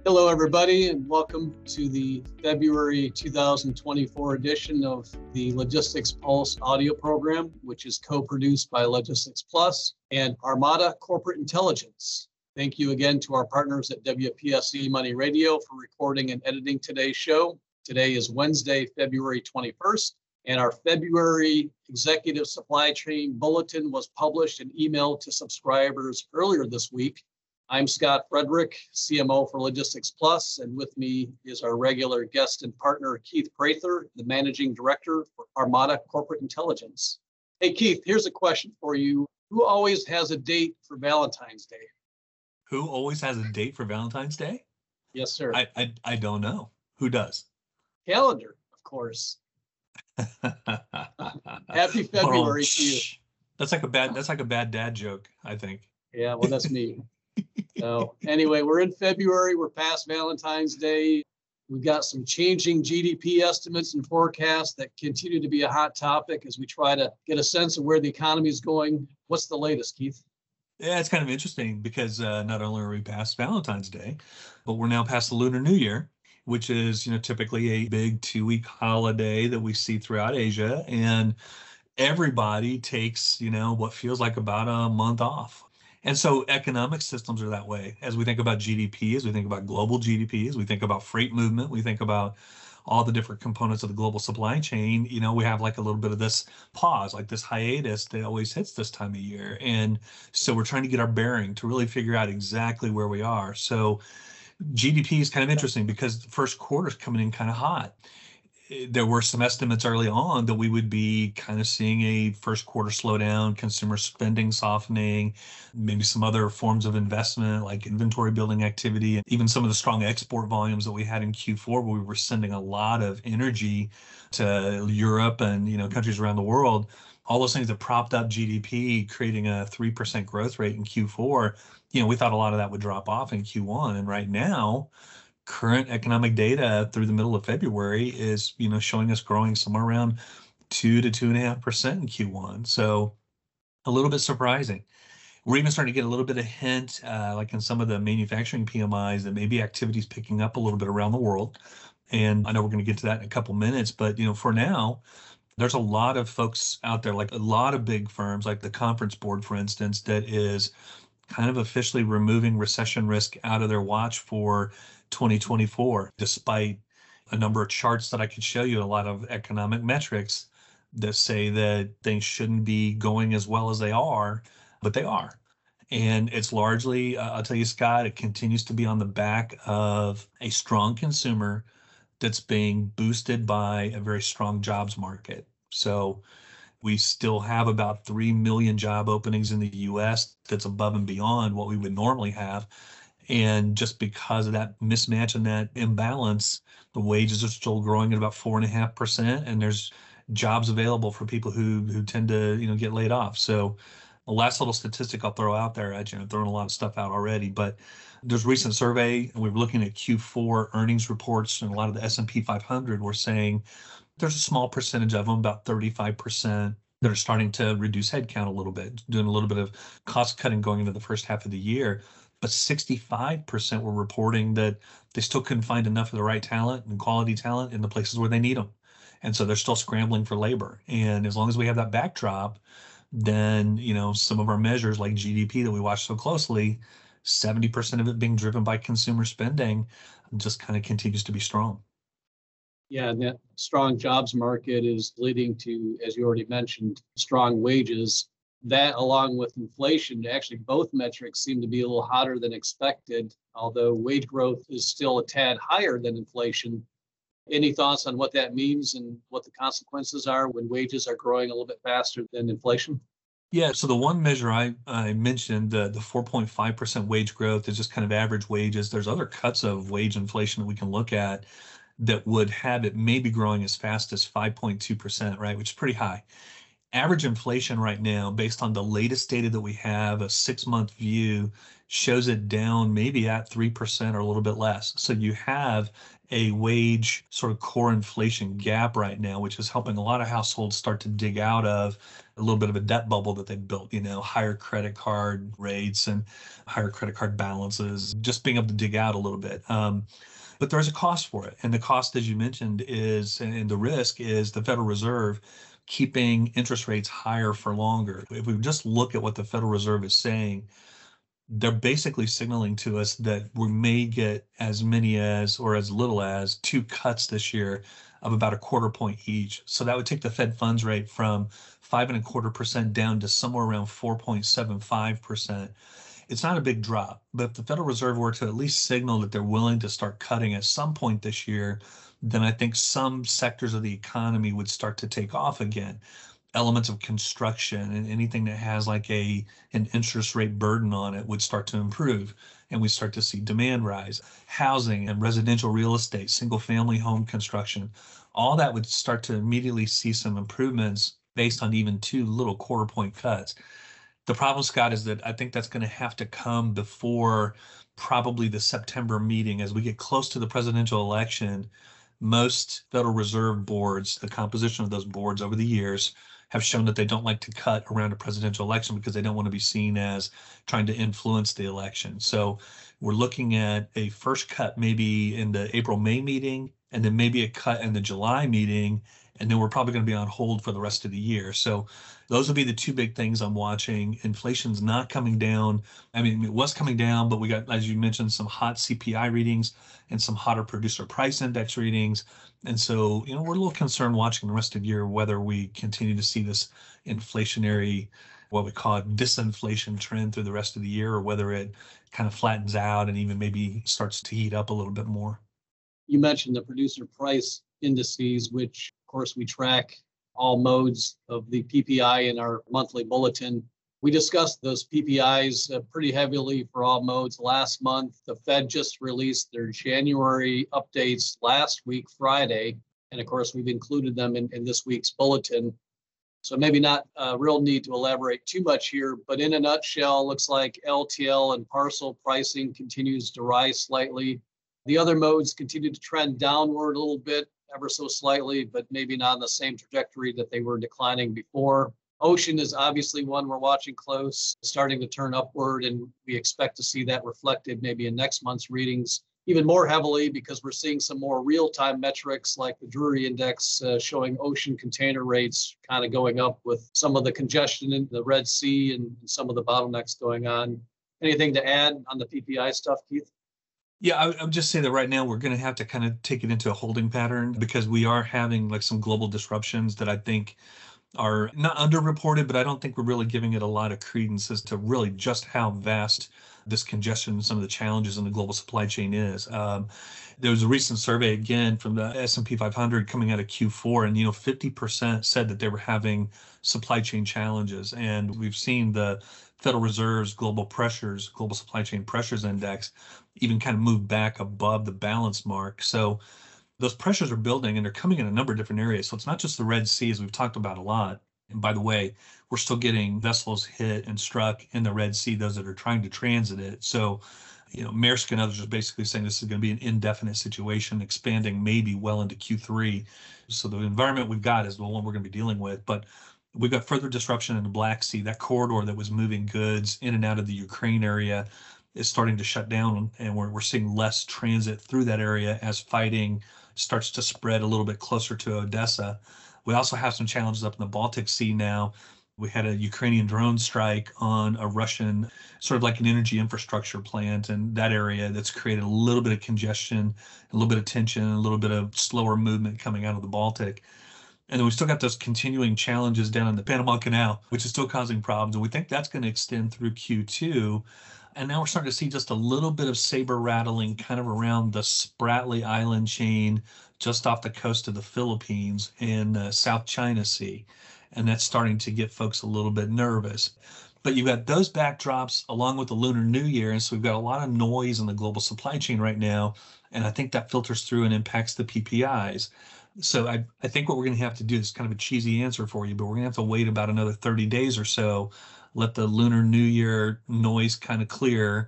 Hello, everybody, and welcome to the February 2024 edition of the Logistics Pulse audio program, which is co-produced by Logistics Plus and Armada Corporate Intelligence. Thank you again to our partners at WPSC Money Radio for recording and editing today's show. Today is Wednesday, February 21st, and our February Executive Supply Chain Bulletin was published and emailed to subscribers earlier this week. I'm Scott Frederick, CMO for Logistics Plus, and with me is our regular guest and partner, Keith Prather, the Managing Director for Armada Corporate Intelligence. Hey, Keith, here's a question for you. Who always has a date for Valentine's Day? Who always has a date for Valentine's Day? Yes, sir. I don't know. Who does? Calendar, of course. Happy February to you. That's like a bad dad joke, I think. Yeah, well, that's me. So anyway, we're in February. We're past Valentine's Day. We've got some changing GDP estimates and forecasts that continue to be a hot topic as we try to get a sense of where the economy is going. What's the latest, Keith? Yeah, it's kind of interesting because not only are we past Valentine's Day, but we're now past the Lunar New Year, which is, typically a big 2-week holiday that we see throughout Asia. And everybody takes, what feels like about a month off. And so economic systems are that way. As we think about GDP, as we think about global GDP, as we think about freight movement, we think about all the different components of the global supply chain, we have like a little bit of this pause, like this hiatus that always hits this time of year. And so we're trying to get our bearing to really figure out exactly where we are. So GDP is kind of interesting because the first quarter is coming in kind of hot. There were some estimates early on that we would be kind of seeing a first quarter slowdown, consumer spending softening, maybe some other forms of investment like inventory building activity, and even some of the strong export volumes that we had in Q4 where we were sending a lot of energy to Europe and, countries around the world. All those things that propped up GDP, creating a 3% growth rate in Q4, we thought a lot of that would drop off in Q1. And right now, current economic data through the middle of February is, showing us growing somewhere around 2 to 2.5% in Q1. So a little bit surprising. We're even starting to get a little bit of hint, like in some of the manufacturing PMIs, that maybe activity is picking up a little bit around the world. And I know we're going to get to that in a couple minutes, but, for now, there's a lot of folks out there, like a lot of big firms, like the Conference Board, for instance, that is kind of officially removing recession risk out of their watch for 2024, despite a number of charts that I could show you, a lot of economic metrics that say that things shouldn't be going as well as they are, but they are. And it's largely, I'll tell you, Scott, it continues to be on the back of a strong consumer that's being boosted by a very strong jobs market. So we still have about 3 million job openings in the US that's above and beyond what we would normally have. And just because of that mismatch and that imbalance, the wages are still growing at about 4.5%, and there's jobs available for people who tend to, get laid off. So the last little statistic I'll throw out there, I'm throwing a lot of stuff out already, but there's a recent survey, and we were looking at Q4 earnings reports, and a lot of the S&P 500 were saying there's a small percentage of them, about 35%, that are starting to reduce headcount a little bit, doing a little bit of cost cutting going into the first half of the year. But 65% were reporting that they still couldn't find enough of the right talent and quality talent in the places where they need them. And so they're still scrambling for labor. And as long as we have that backdrop, then, some of our measures like GDP that we watch so closely, 70% of it being driven by consumer spending, just kind of continues to be strong. Yeah, and that strong jobs market is leading to, as you already mentioned, strong wages. That, along with inflation, actually both metrics seem to be a little hotter than expected, although wage growth is still a tad higher than inflation. Any thoughts on what that means and what the consequences are when wages are growing a little bit faster than inflation? Yeah, so the one measure I mentioned, the 4.5% wage growth, is just kind of average wages. There's other cuts of wage inflation that we can look at that would have it maybe growing as fast as 5.2%, right, which is pretty high. Average inflation right now, based on the latest data that we have, a 6-month view, shows it down maybe at 3% or a little bit less. So you have a wage sort of core inflation gap right now, which is helping a lot of households start to dig out of a little bit of a debt bubble that they've built, higher credit card rates and higher credit card balances, just being able to dig out a little bit. But there's a cost for it. And the cost, as you mentioned, and the risk is the Federal Reserve keeping interest rates higher for longer. If we just look at what the Federal Reserve is saying, they're basically signaling to us that we may get as many as or as little as 2 cuts this year of about a quarter point each. So that would take the Fed funds rate from 5.25% down to somewhere around 4.75%. It's not a big drop, but if the Federal Reserve were to at least signal that they're willing to start cutting at some point this year, then I think some sectors of the economy would start to take off again. Elements of construction and anything that has like an interest rate burden on it would start to improve, and we start to see demand rise. Housing and residential real estate, single family home construction, all that would start to immediately see some improvements based on even 2 little quarter point cuts. The problem, Scott, is that I think that's going to have to come before probably the September meeting. As we get close to the presidential election, most Federal Reserve boards, the composition of those boards over the years, have shown that they don't like to cut around a presidential election because they don't want to be seen as trying to influence the election. So we're looking at a first cut maybe in the April-May meeting, and then maybe a cut in the July meeting, and then we're probably going to be on hold for the rest of the year. So those will be the 2 big things I'm watching. Inflation's not coming down. I mean, it was coming down, but we got, as you mentioned, some hot CPI readings and some hotter producer price index readings. And so, we're a little concerned watching the rest of the year whether we continue to see this inflationary, what we call it, disinflation trend through the rest of the year, or whether it kind of flattens out and even maybe starts to heat up a little bit more. You mentioned the producer price indices, which of course we track all modes of the PPI in our monthly bulletin. We discussed those PPIs pretty heavily for all modes last month. The Fed just released their January updates last week, Friday. And of course, we've included them in this week's bulletin. So maybe not a real need to elaborate too much here, but in a nutshell, looks like LTL and parcel pricing continues to rise slightly. The other modes continue to trend downward a little bit, ever so slightly, but maybe not on the same trajectory that they were declining before. Ocean is obviously one we're watching close, starting to turn upward, and we expect to see that reflected maybe in next month's readings even more heavily, because we're seeing some more real-time metrics like the Drewry Index showing ocean container rates kind of going up with some of the congestion in the Red Sea and some of the bottlenecks going on. Anything to add on the PPI stuff, Keith? Yeah, I would just say that right now we're going to have to kind of take it into a holding pattern, because we are having like some global disruptions that I think are not underreported, but I don't think we're really giving it a lot of credence as to really just how vast this congestion and some of the challenges in the global supply chain is. There was a recent survey again from the S&P 500 coming out of Q4, and 50% said that they were having supply chain challenges, and we've seen the Federal Reserve's global supply chain pressures index even kind of move back above the balance mark. So those pressures are building, and they're coming in a number of different areas. So it's not just the Red Sea, as we've talked about a lot. And by the way, we're still getting vessels hit and struck in the Red Sea, those that are trying to transit it. So, Maersk and others are basically saying this is going to be an indefinite situation, expanding maybe well into Q3. So the environment we've got is the one we're going to be dealing with. But we've got further disruption in the Black Sea. That corridor that was moving goods in and out of the Ukraine area is starting to shut down, and we're seeing less transit through that area as fighting starts to spread a little bit closer to Odessa. We also have some challenges up in the Baltic Sea now. We had a Ukrainian drone strike on a Russian, sort of like an energy infrastructure plant in that area, that's created a little bit of congestion, a little bit of tension, a little bit of slower movement coming out of the Baltic. And then we still got those continuing challenges down in the Panama Canal, which is still causing problems. And we think that's going to extend through Q2. And now we're starting to see just a little bit of saber rattling kind of around the Spratly Island chain just off the coast of the Philippines in the South China Sea. And that's starting to get folks a little bit nervous. But you've got those backdrops along with the Lunar New Year. And so we've got a lot of noise in the global supply chain right now. And I think that filters through and impacts the PPIs. So I think what we're going to have to do is kind of a cheesy answer for you, but we're going to have to wait about another 30 days or so, let the Lunar New Year noise kind of clear,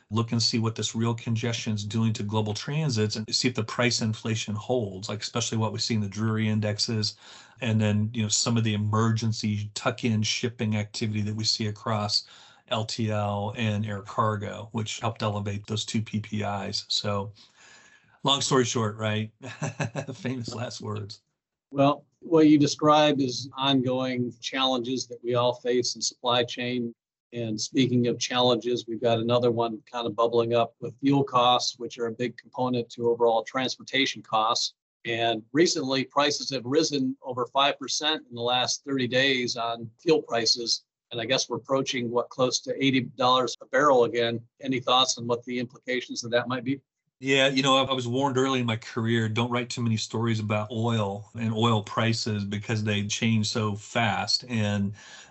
look and see what this real congestion is doing to global transits and see if the price inflation holds, like especially what we see in the Drewry indexes. And then, some of the emergency tuck-in shipping activity that we see across LTL and air cargo, which helped elevate those two PPIs. So long story short, right? Famous last words. Well, what you describe is ongoing challenges that we all face in supply chain. And speaking of challenges, we've got another one kind of bubbling up with fuel costs, which are a big component to overall transportation costs. And recently, prices have risen over 5% in the last 30 days on fuel prices. And I guess we're approaching close to $80 a barrel again. Any thoughts on what the implications of that might be? Yeah, I was warned early in my career, don't write too many stories about oil and oil prices because they change so fast. And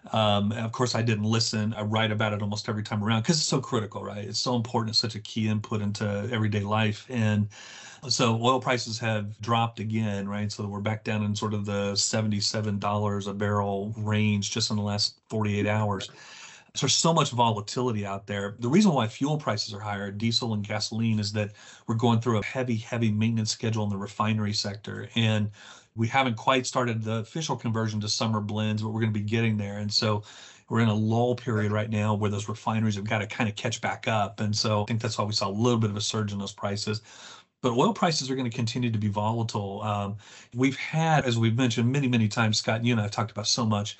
of course, I didn't listen. I write about it almost every time around because it's so critical, right? It's so important. It's such a key input into everyday life. And so oil prices have dropped again, right? So we're back down in sort of the $77 a barrel range just in the last 48 hours. So there's so much volatility out there. The reason why fuel prices are higher, diesel and gasoline, is that we're going through a heavy maintenance schedule in the refinery sector. And we haven't quite started the official conversion to summer blends, but we're going to be getting there. And so we're in a lull period right now where those refineries have got to kind of catch back up. And so I think that's why we saw a little bit of a surge in those prices. But oil prices are going to continue to be volatile. We've had, as we've mentioned many times, Scott, you and I have talked about so much,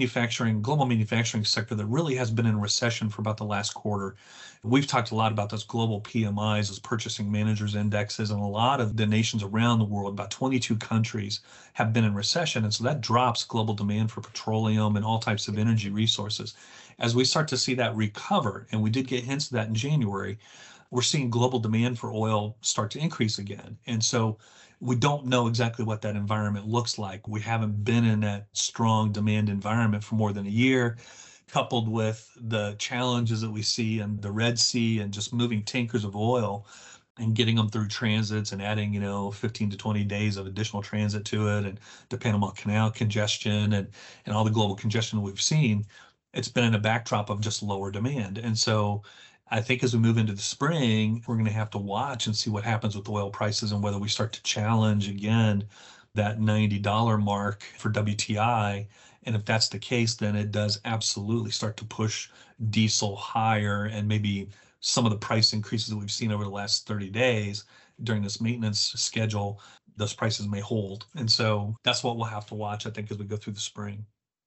global manufacturing sector that really has been in recession for about the last quarter. We've talked a lot about those global PMIs, those purchasing managers indexes, and a lot of the nations around the world, about 22 countries, have been in recession. And so that drops global demand for petroleum and all types of energy resources. As we start to see that recover, and we did get hints of that in January, we're seeing global demand for oil start to increase again. And so we don't know exactly what that environment looks like. We haven't been in that strong demand environment for more than a year, coupled with the challenges that we see in the Red Sea and just moving tankers of oil and getting them through transits and adding, 15 to 20 days of additional transit to it, and the Panama Canal congestion and all the global congestion we've seen. It's been in a backdrop of just lower demand. And so I think as we move into the spring, we're going to have to watch and see what happens with oil prices and whether we start to challenge again that $90 mark for WTI. And if that's the case, then it does absolutely start to push diesel higher, and maybe some of the price increases that we've seen over the last 30 days during this maintenance schedule, those prices may hold. And so that's what we'll have to watch, I think, as we go through the spring.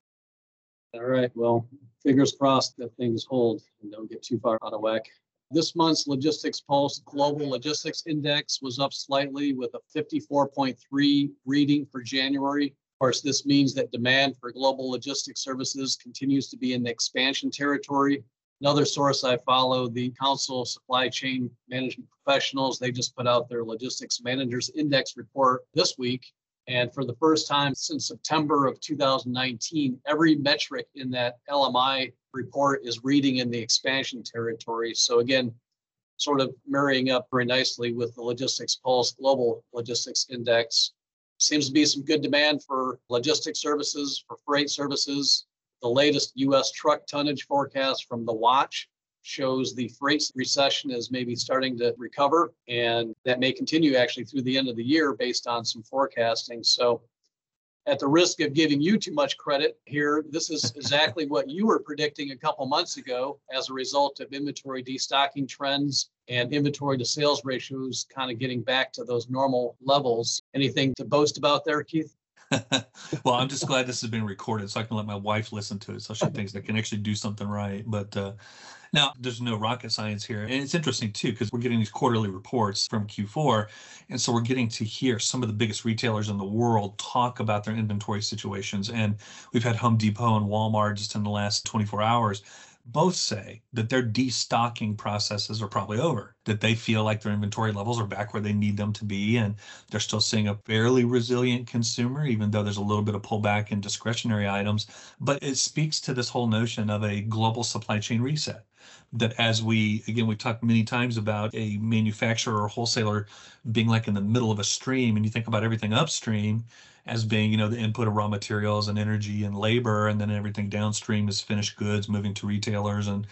All right. Well, fingers crossed that things hold and don't get too far out of whack. This month's Logistics Pulse Global Logistics Index was up slightly with a 54.3 reading for January. Of course, this means that demand for global logistics services continues to be in the expansion territory. Another source I follow, the Council of Supply Chain Management Professionals, they just put out their Logistics Managers Index report this week. And for the first time since September of 2019, every metric in that LMI report is reading in the expansion territory. So again, sort of marrying up very nicely with the Logistics Pulse Global Logistics Index. Seems to be some good demand for logistics services, for freight services. The latest U.S. truck tonnage forecast from the Watch shows the freight recession is maybe starting to recover, and that may continue actually through the end of the year based on some forecasting. So at the risk of giving you too much credit here, this is exactly what you were predicting a couple months ago as a result of inventory destocking trends and inventory to sales ratios kind of getting back to those normal levels. Anything to boast about there, Keith? Well, I'm just glad this has been recorded so I can let my wife listen to it so she thinks I can actually do something right. But now there's no rocket science here. And it's interesting too, because we're getting these quarterly reports from Q4. And so we're getting to hear some of the biggest retailers in the world talk about their inventory situations. And we've had Home Depot and Walmart just in the last 24 hours both say that their destocking processes are probably over, that they feel like their inventory levels are back where they need them to be. And they're still seeing a fairly resilient consumer, even though there's a little bit of pullback in discretionary items. But it speaks to this whole notion of a global supply chain reset. That as we've talked many times about a manufacturer or wholesaler being like in the middle of a stream, and you think about everything upstream, as being, the input of raw materials and energy and labor, and then everything downstream is finished goods moving to retailers and,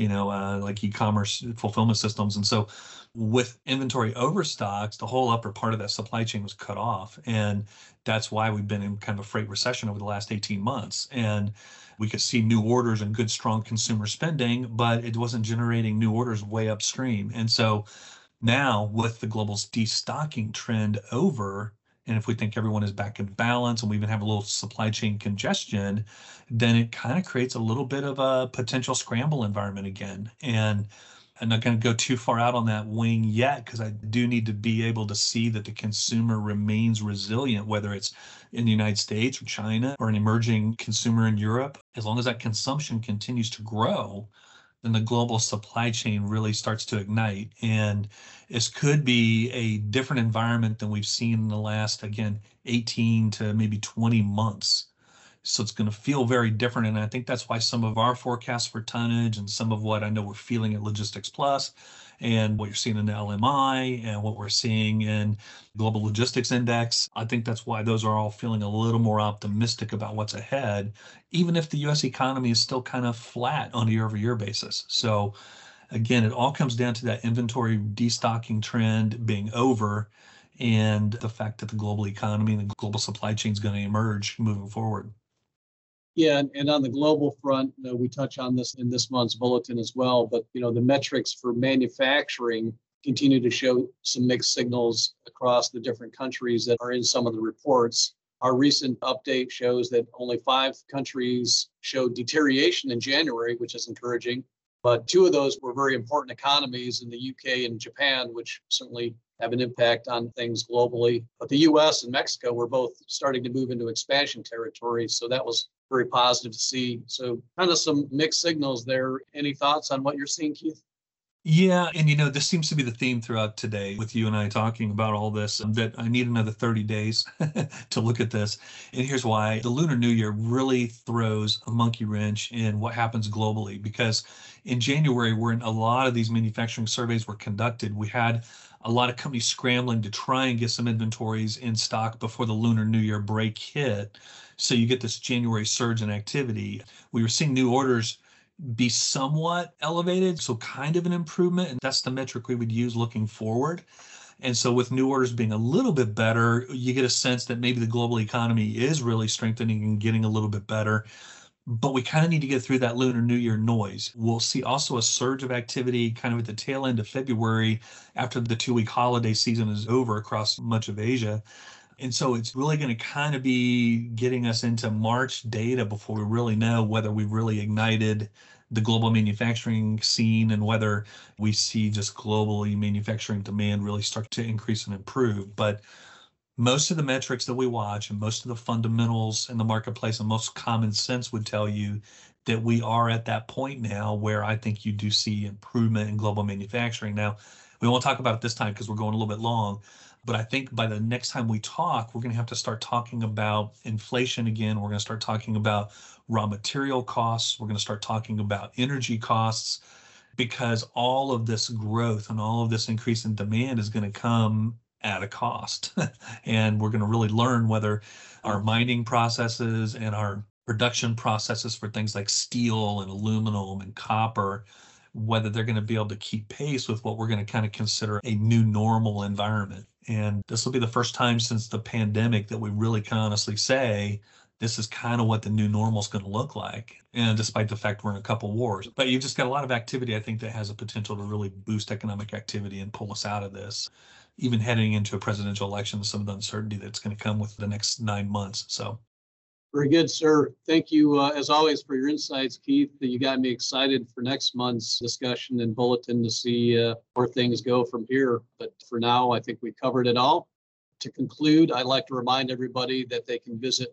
like e-commerce fulfillment systems. And so with inventory overstocks, the whole upper part of that supply chain was cut off. And that's why we've been in kind of a freight recession over the last 18 months. And we could see new orders and good, strong consumer spending, but it wasn't generating new orders way upstream. And so now with the global destocking trend over, and if we think everyone is back in balance and we even have a little supply chain congestion, then it kind of creates a little bit of a potential scramble environment again. And I'm not going to go too far out on that wing yet, because I do need to be able to see that the consumer remains resilient, whether it's in the United States or China or an emerging consumer in Europe. As long as that consumption continues to grow, then the global supply chain really starts to ignite. And this could be a different environment than we've seen in the last, again, 18 to maybe 20 months. So it's going to feel very different. And I think that's why some of our forecasts for tonnage and some of what I know we're feeling at Logistics Plus and what you're seeing in the LMI and what we're seeing in Global Logistics Index, I think that's why those are all feeling a little more optimistic about what's ahead, even if the US economy is still kind of flat on a year-over-year basis. So again, it all comes down to that inventory destocking trend being over and the fact that the global economy and the global supply chain is going to emerge moving forward. Yeah, and on the global front, we touch on this in this month's bulletin as well, but the metrics for manufacturing continue to show some mixed signals across the different countries that are in some of the reports. Our recent update shows that only 5 countries showed deterioration in January, which is encouraging, but 2 of those were very important economies in the UK and Japan, which certainly have an impact on things globally. But the US and Mexico were both starting to move into expansion territory, so that was very positive to see. So kind of some mixed signals there. Any thoughts on what you're seeing, Keith? Yeah, and this seems to be the theme throughout today with you and I talking about all this, that I need another 30 days to look at this. And here's why. The Lunar New Year really throws a monkey wrench in what happens globally, because in January, when a lot of these manufacturing surveys were conducted, we had a lot of companies scrambling to try and get some inventories in stock before the Lunar New Year break hit. So you get this January surge in activity. We were seeing new orders be somewhat elevated, so kind of an improvement. And that's the metric we would use looking forward. And so with new orders being a little bit better, you get a sense that maybe the global economy is really strengthening and getting a little bit better. But we kind of need to get through that Lunar New Year noise. We'll see also a surge of activity kind of at the tail end of February after the 2-week holiday season is over across much of Asia. And so it's really going to kind of be getting us into March data before we really know whether we've really ignited the global manufacturing scene and whether we see just globally manufacturing demand really start to increase and improve. But most of the metrics that we watch and most of the fundamentals in the marketplace and most common sense would tell you that we are at that point now where I think you do see improvement in global manufacturing. Now, we won't talk about it this time because we're going a little bit long, but I think by the next time we talk, we're going to have to start talking about inflation again. We're going to start talking about raw material costs. We're going to start talking about energy costs, because all of this growth and all of this increase in demand is going to come at a cost. And we're going to really learn whether our mining processes and our production processes for things like steel and aluminum and copper, whether they're going to be able to keep pace with what we're going to kind of consider a new normal environment. And this will be the first time since the pandemic that we really can honestly say this is kind of what the new normal is going to look like. And despite the fact we're in a couple wars, but you've just got a lot of activity, I think, that has a potential to really boost economic activity and pull us out of this, even heading into a presidential election, some of the uncertainty that's going to come with the next 9 months. So. Very good, sir. Thank you, as always, for your insights, Keith. You got me excited for next month's discussion and bulletin to see where things go from here. But for now, I think we covered it all. To conclude, I'd like to remind everybody that they can visit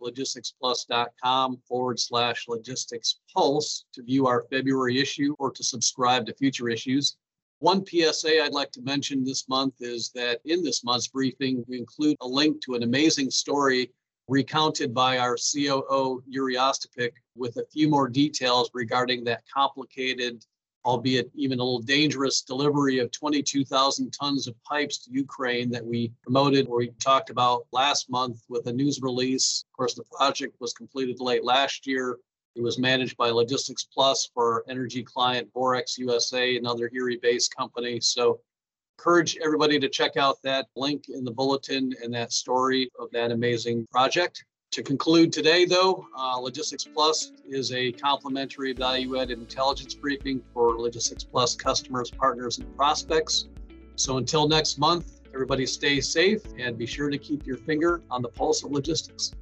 logisticsplus.com/Logistics Pulse to view our February issue or to subscribe to future issues. One PSA I'd like to mention this month is that in this month's briefing, we include a link to an amazing story recounted by our COO, Yuri Ostapik, with a few more details regarding that complicated albeit even a little dangerous delivery of 22,000 tons of pipes to Ukraine that we promoted, or we talked about last month with a news release. Of course, the project was completed late last year. It was managed by Logistics Plus for energy client Borex USA, another Erie-based company. So encourage everybody to check out that link in the bulletin and that story of that amazing project. To conclude today, though, Logistics Plus is a complimentary value-added intelligence briefing for Logistics Plus customers, partners, and prospects. So until next month, everybody stay safe and be sure to keep your finger on the pulse of logistics.